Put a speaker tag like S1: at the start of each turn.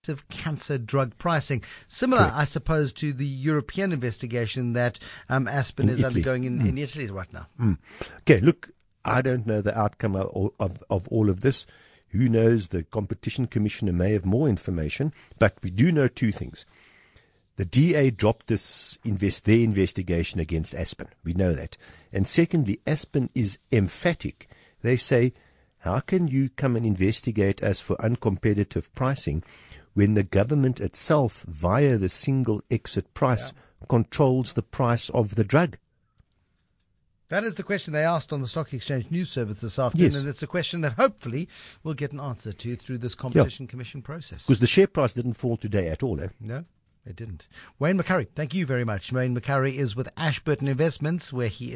S1: cancer drug pricing. Similar,
S2: Correct.
S1: I suppose, to the European investigation that Aspen is
S2: Italy.
S1: undergoing in Italy right now.
S2: Okay, look, I don't know the outcome of all of this. Who knows? The Competition Commissioner may have more information, but we do know two things. The DA dropped their investigation against Aspen. We know that. And secondly, Aspen is emphatic. They say, how can you come and investigate us for uncompetitive pricing when the government itself, via the single exit price, controls the price of the drug?
S1: That is the question they asked on the Stock Exchange News Service this afternoon,
S2: Yes.
S1: and it's a question that hopefully we'll get an answer to through this Competition Commission process.
S2: Because the share price didn't fall today at all, eh?
S1: No, it didn't. Wayne McCurry, thank you very much. Wayne McCurry is with Ashburton Investments, where he